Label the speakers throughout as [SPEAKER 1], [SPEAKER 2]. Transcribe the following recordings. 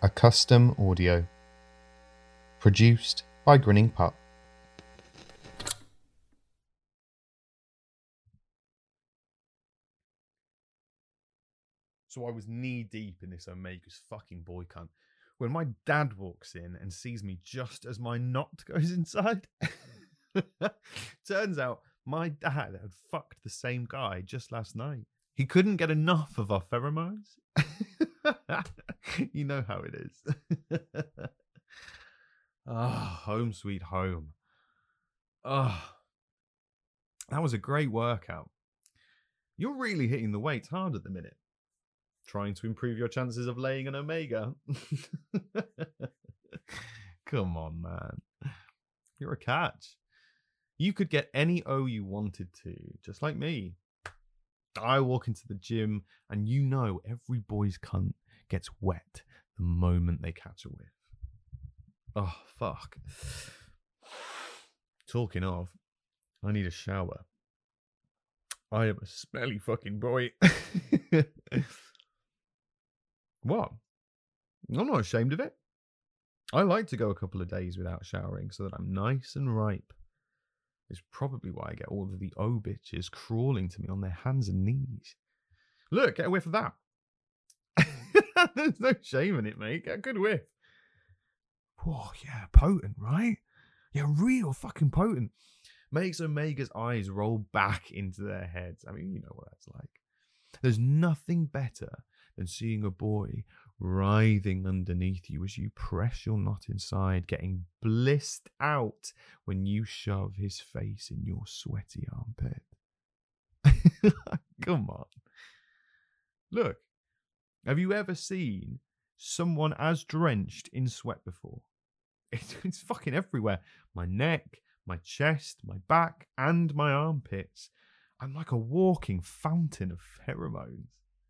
[SPEAKER 1] A custom audio. Produced by Grinning Pup.
[SPEAKER 2] So I was knee deep in this Omega's fucking boy cunt when my dad walks in and sees me just as my knot goes inside. Turns out my dad had fucked the same guy just last night. He couldn't get enough of our pheromones. You know how it is. Home sweet home. That was a great workout. You're really hitting the weights hard at the minute. Trying to improve your chances of laying an Omega. Come on, man. You're a catch. You could get any O you wanted to, just like me. I walk into the gym and you know every boy's cunt gets wet the moment they catch a whiff. Oh, fuck. Talking of, I need a shower. I am a smelly fucking boy. What? I'm not ashamed of it. I like to go a couple of days without showering so that I'm nice and ripe. It's probably why I get all of the O bitches crawling to me on their hands and knees. Look, get a whiff of that. There's no shame in it, mate. Get a good whiff. Oh, yeah, potent, right? Yeah, real fucking potent. Makes Omega's eyes roll back into their heads. I mean, you know what that's like. There's nothing better than seeing a boy writhing underneath you as you press your knot inside, getting blissed out when you shove his face in your sweaty armpit. Come on. Look, have you ever seen someone as drenched in sweat before? It's fucking everywhere. My neck, my chest, my back, and my armpits. I'm like a walking fountain of pheromones.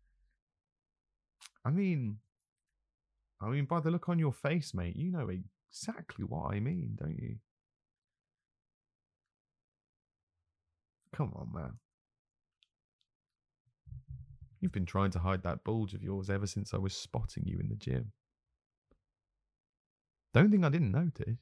[SPEAKER 2] I mean, by the look on your face, mate, you know exactly what I mean, don't you? Come on, man. You've been trying to hide that bulge of yours ever since I was spotting you in the gym. Don't think I didn't notice.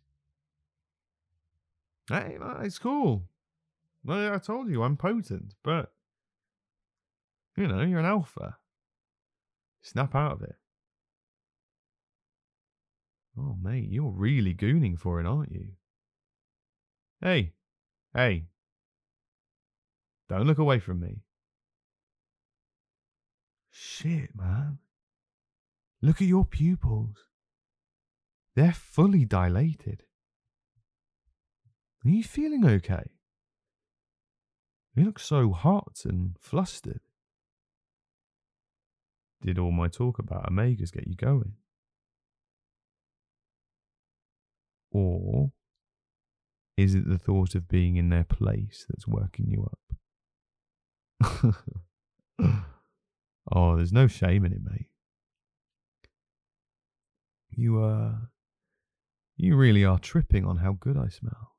[SPEAKER 2] Hey, it's cool. I told you I'm potent, but, you know, you're an alpha. Snap out of it. Oh, mate, you're really gooning for it, aren't you? Hey. Don't look away from me. Shit, man. Look at your pupils. They're fully dilated. Are you feeling okay? You look so hot and flustered. Did all my talk about Omegas get you going? Or is it the thought of being in their place that's working you up? Oh, there's no shame in it, mate. You really are tripping on how good I smell.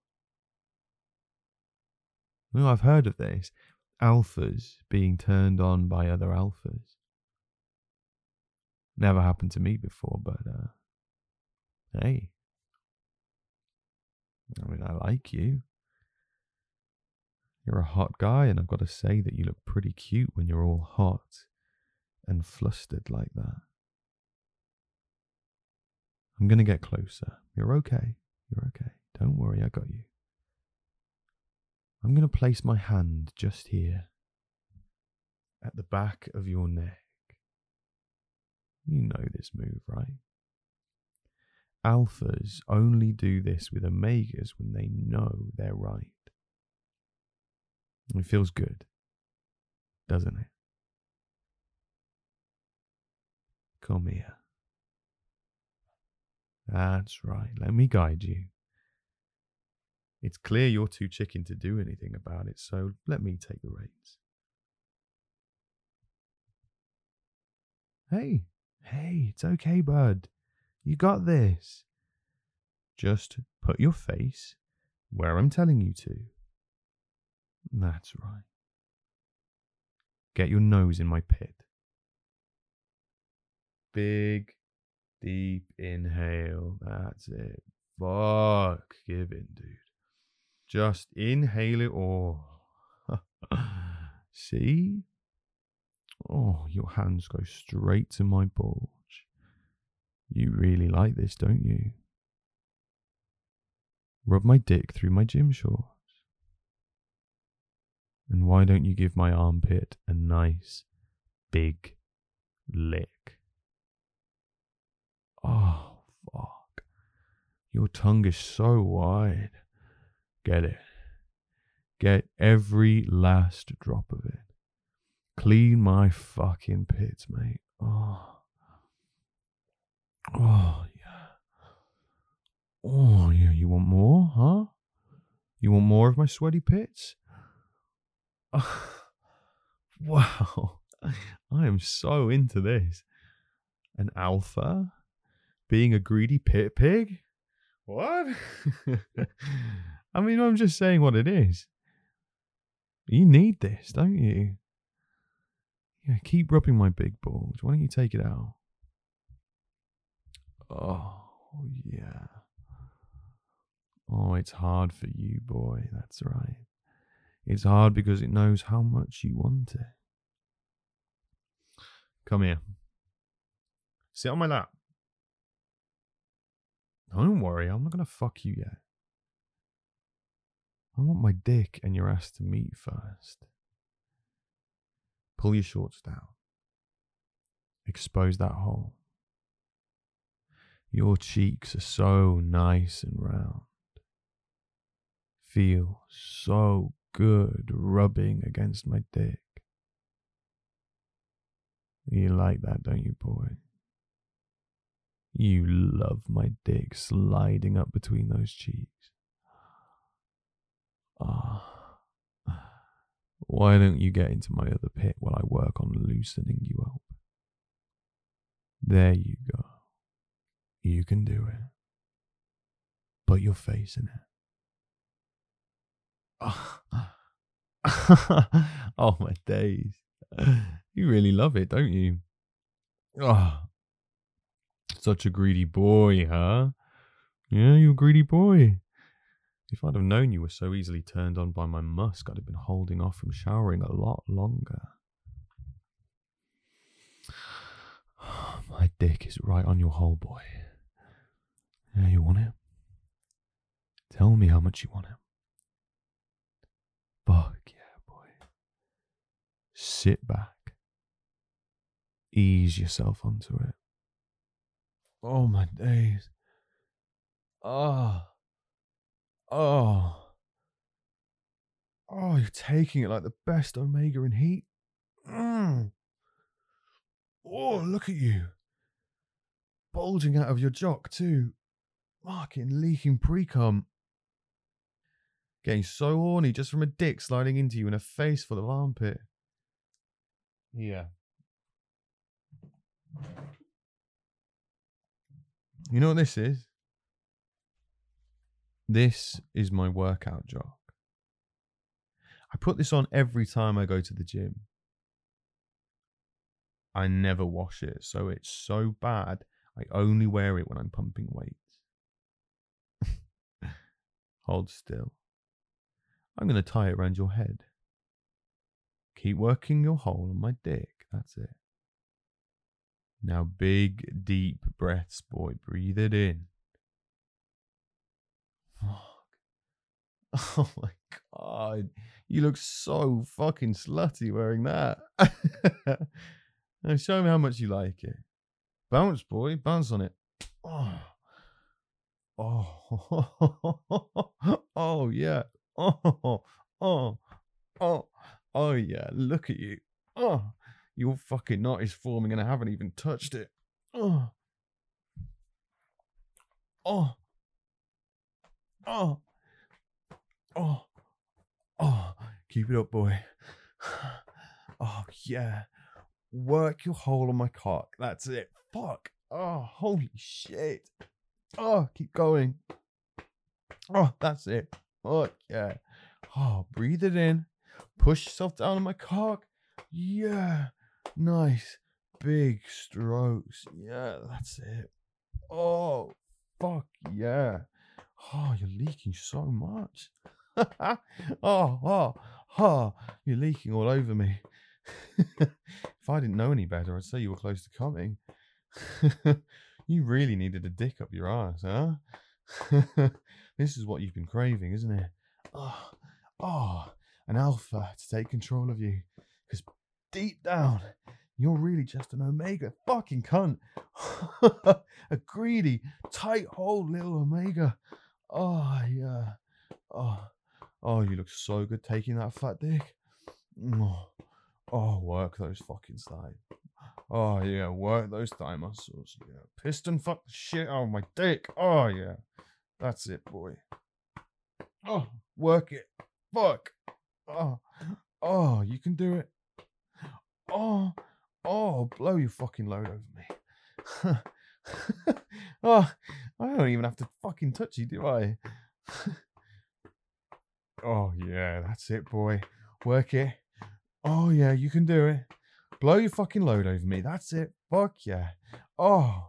[SPEAKER 2] Well, I've heard of this. Alphas being turned on by other alphas. Never happened to me before, but, hey. I mean, I like you. You're a hot guy, and I've got to say that you look pretty cute when you're all hot and flustered like that. I'm going to get closer. You're okay. You're okay. Don't worry, I got you. I'm going to place my hand just here at the back of your neck. You know this move, right? Alphas only do this with Omegas when they know they're right. It feels good, doesn't it? Come here. That's right. Let me guide you. It's clear you're too chicken to do anything about it, so let me take the reins. Hey, it's okay, bud. You got this. Just put your face where I'm telling you to. That's right. Get your nose in my pit. Big, Deep inhale. That's it. Fuck. Give in, dude. Just inhale it all. See? Oh, your hands go straight to my bulge. You really like this, don't you? Rub my dick through my gym shorts. And why don't you give my armpit a nice, big lick? Oh, fuck. Your tongue is so wide. Get it. Get every last drop of it. Clean my fucking pits, mate. Oh. Oh, yeah. Oh, yeah. You want more, huh? You want more of my sweaty pits? Wow. I am so into this. An alpha? Being a greedy pit pig? What? I mean, I'm just saying what it is. You need this, don't you? Yeah, keep rubbing my big balls. Why don't you take it out? Oh, yeah. Oh, it's hard for you, boy. That's right. It's hard because it knows how much you want it. Come here. Sit on my lap. Don't worry, I'm not going to fuck you yet. I want my dick and your ass to meet first. Pull your shorts down. Expose that hole. Your cheeks are so nice and round. Feel so good rubbing against my dick. You like that, don't you, boy? You love my dick sliding up between those cheeks. Ah. Why don't you get into my other pit while I work on loosening you up? There you go. You can do it. Put your face in it. Oh, my days. You really love it, don't you? Oh, such a greedy boy, huh? Yeah, you're a greedy boy. If I'd have known you were so easily turned on by my musk, I'd have been holding off from showering a lot longer. My dick is right on your hole, boy. Yeah, you want it? Tell me how much you want it. Fuck yeah, boy. Sit back. Ease yourself onto it. Oh, my days. Oh. Oh. Oh, you're taking it like the best Omega in heat. Oh, look at you. Bulging out of your jock, too. Fucking leaking pre-cum. Getting so horny just from a dick sliding into you in a face full of armpit. Yeah. You know what this is? This is my workout jock. I put this on every time I go to the gym. I never wash it, so it's so bad, I only wear it when I'm pumping weights. Hold still. I'm going to tie it around your head. Keep working your hole on my dick. That's it. Now big, deep breaths, boy. Breathe it in. Oh my God. You look so fucking slutty wearing that. Now show me how much you like it. Bounce, boy. Bounce on it. Oh. Oh. Oh, yeah. Oh, yeah. Look at you. Oh. Your fucking knot is forming and I haven't even touched it. Oh. Oh. Oh. Oh. Keep it up, boy. Oh, yeah. Work your hole on my cock. That's it. Fuck. Oh, holy shit. Oh, keep going. Oh, that's it. Fuck yeah. Oh, breathe it in. Push yourself down on my cock. Yeah. Nice. Big strokes. Yeah, that's it. Oh, fuck yeah. Oh, you're leaking so much. You're leaking all over me. If I didn't know any better, I'd say you were close to coming. You really needed a dick up your ass, huh? This is what you've been craving, isn't it? An alpha to take control of you. Because deep down, you're really just an omega fucking cunt. A greedy, tight-hole little omega. Oh, yeah. Oh, you look so good taking that fat dick. Oh, work those fucking thighs. Oh, yeah, work those thigh muscles. Yeah, piston fuck the shit out of my dick. Oh, yeah. That's it, boy. Oh, work it. Fuck. Oh, you can do it. Oh, blow your fucking load over me. Oh, I don't even have to fucking touch you, do I? Oh, yeah, that's it, boy. Work it. Oh, yeah, you can do it. Blow your fucking load over me. That's it. Fuck yeah. Oh,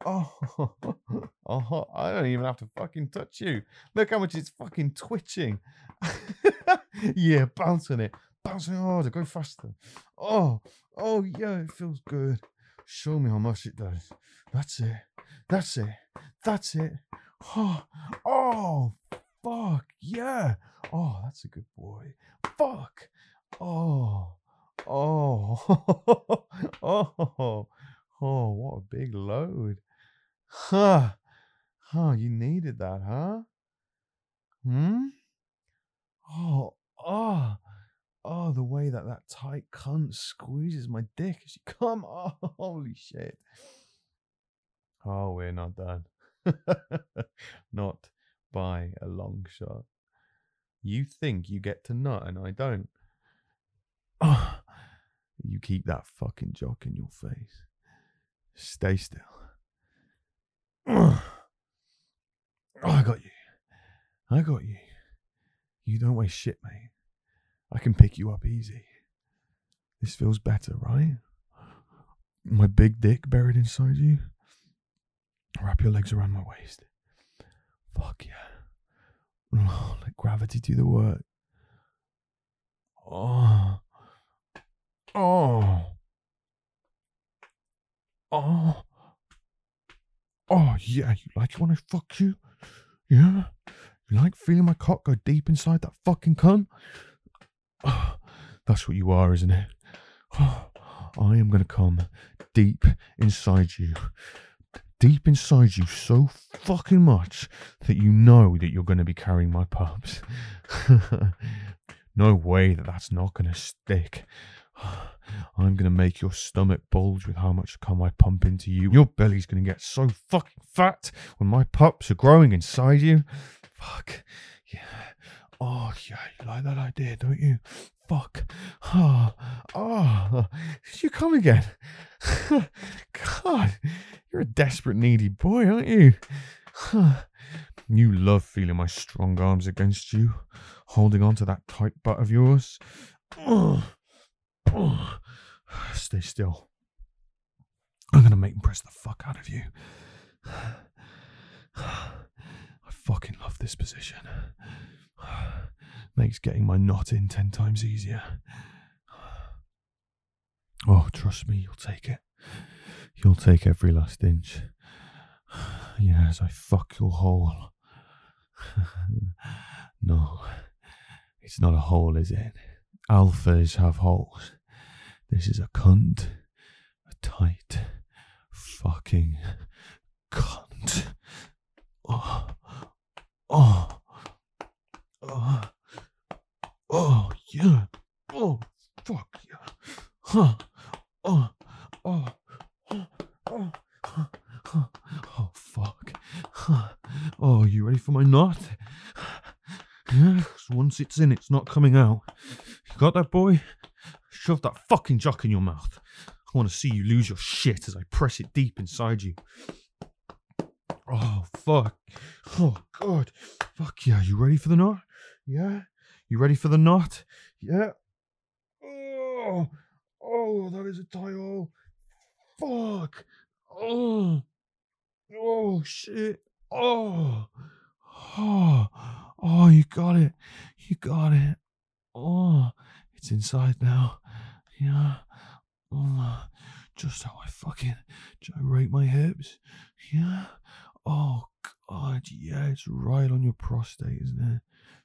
[SPEAKER 2] I don't even have to fucking touch you. Look how much it's fucking twitching. Yeah, bouncing it. Bouncing harder. Go faster. Oh, yeah, it feels good. Show me how much it does. That's it. That's it. That's it. Oh, fuck yeah. Oh, that's a good boy. Fuck. Oh, oh, what a big load. Huh. You needed that, huh? The way that tight cunt squeezes my dick as you come. Oh, holy shit. Oh, we're not done. Not by a long shot. You think you get to nut and I don't. Oh, you keep that fucking jock in your face. Stay still. Oh, I got you. You don't waste shit, mate. I can pick you up easy. This feels better, right? My big dick buried inside you. Wrap your legs around my waist. Fuck yeah. Let gravity do the work. Oh, yeah. You like it when I fuck you? Yeah? You like feeling my cock go deep inside that fucking cunt? Oh, that's what you are, isn't it? Oh, I am going to come deep inside you. Deep inside you so fucking much that you know that you're going to be carrying my pups. No way that's not going to stick. I'm going to make your stomach bulge with how much cum I pump into you. Your belly's going to get so fucking fat when my pups are growing inside you. Fuck. Yeah. Oh, yeah, you like that idea, don't you? Fuck. Did you come again? God, you're a desperate, needy boy, aren't you? You love feeling my strong arms against you, holding on to that tight butt of yours. Stay still. I'm going to make him press the fuck out of you. I fucking love this position. Makes getting my knot in 10 times easier. Oh, trust me, you'll take it. You'll take every last inch. Yeah, as I fuck your hole. No, it's not a hole, is it? Alphas have holes. This is a cunt. A tight fucking cunt. Oh, yeah. Oh, fuck yeah. Oh, fuck. Oh, you ready for my knot? Yeah, once it's in, it's not coming out. You got that, boy? Shove that fucking jock in your mouth. I want to see you lose your shit as I press it deep inside you. Oh, fuck. Oh, God. Fuck yeah. You ready for the knot? Yeah? You ready for the knot? Yeah? Oh, that is a tie hole. Fuck. Oh. Oh, shit. Oh. Oh. Oh, you got it. You got it. Oh, it's inside now. Yeah. Oh, just how I fucking gyrate my hips. Yeah. Oh, God. Yeah, it's right on your prostate, isn't it?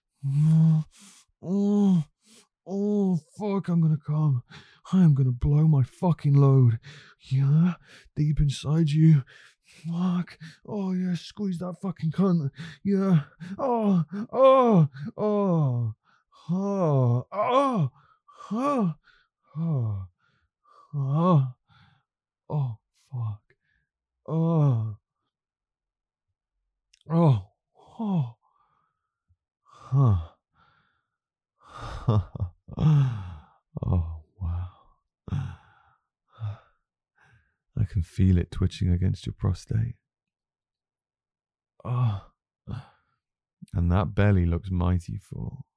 [SPEAKER 2] Oh, oh, fuck, I'm gonna come. I'm gonna blow my fucking load. Yeah, deep inside you. Fuck. Oh, yeah, squeeze that fucking cunt. Yeah. Oh, oh, oh, oh, oh, oh, oh, oh, oh, fuck. Oh, oh, oh, huh. Oh, wow. I can feel it twitching against your prostate. Oh, and that belly looks mighty full.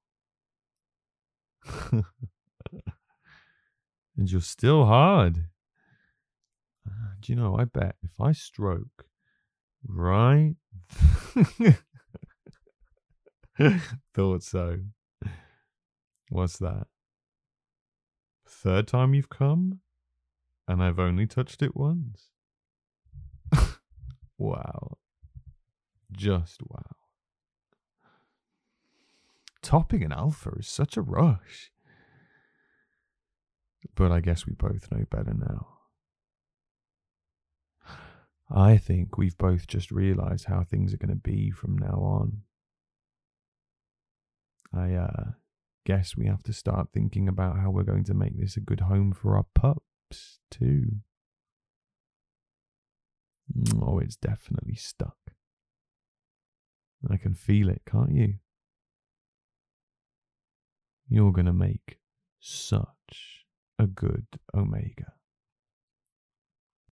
[SPEAKER 2] And you're still hard. Do you know, I bet if I stroke right... Thought so. What's that? Third time you've come? And I've only touched it once? Wow. Just wow. Topping an alpha is such a rush. But I guess we both know better now. I think we've both just realised how things are going to be from now on. I guess we have to start thinking about how we're going to make this a good home for our pups, too. Oh, it's definitely stuck. I can feel it, can't you? You're going to make such a good Omega.